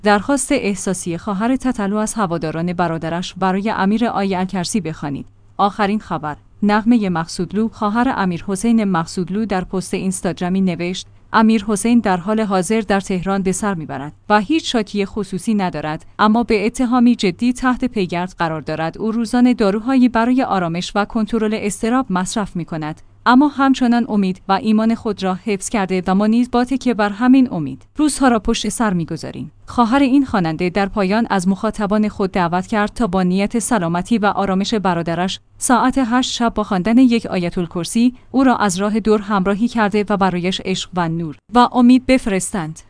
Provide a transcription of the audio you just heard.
درخواست احساسی خواهر تتلو از هواداران برادرش برای امیر آی الکرسی بخوانید. آخرین خبر. نغمه مقصودلو، خواهر امیرحسین مقصودلو، در پست اینستاگرامی نوشت: امیرحسین در حال حاضر در تهران به سر میبرد و هیچ شاکی خصوصی ندارد، اما به اتهامی جدی تحت پیگرد قرار دارد. او روزانه داروهایی برای آرامش و کنترل اضطراب مصرف میکند، اما همچنان امید و ایمان خود را حفظ کرده و ما نیز با تکیه بر همین امید روزها را پشت سر می‌گذاریم. خواهر این خواننده در پایان از مخاطبان خود دعوت کرد تا با نیت سلامتی و آرامش برادرش ساعت 8 شب با خواندن یک آیت الکرسی او را از راه دور همراهی کرده و برایش عشق و نور و امید بفرستند.